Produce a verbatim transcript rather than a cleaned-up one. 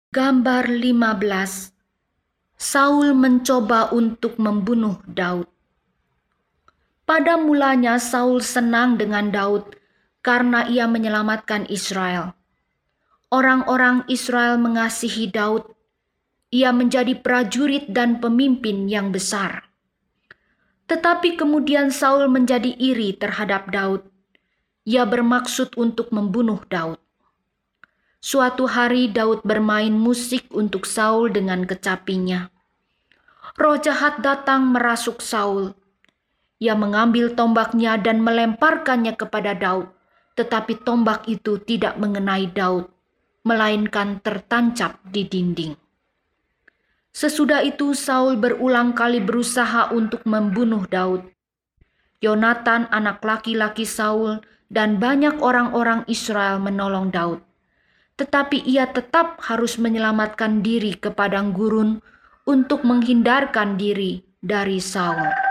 Gambar lima belas. Saul mencoba untuk membunuh Daud. Pada mulanya Saul senang dengan Daud karena ia menyelamatkan Israel. Orang-orang Israel mengasihi Daud. Ia menjadi prajurit dan pemimpin yang besar. Tetapi kemudian Saul menjadi iri terhadap Daud. Ia bermaksud untuk membunuh Daud. Suatu hari Daud bermain musik untuk Saul dengan kecapinya. Roh jahat datang merasuk Saul. Ia mengambil tombaknya dan melemparkannya kepada Daud, tetapi tombak itu tidak mengenai Daud, melainkan tertancap di dinding. Sesudah itu Saul berulang kali berusaha untuk membunuh Daud. Yonatan, anak laki-laki Saul, dan banyak orang-orang Israel menolong Daud. Tetapi ia tetap harus menyelamatkan diri ke padang gurun untuk menghindarkan diri dari Saul.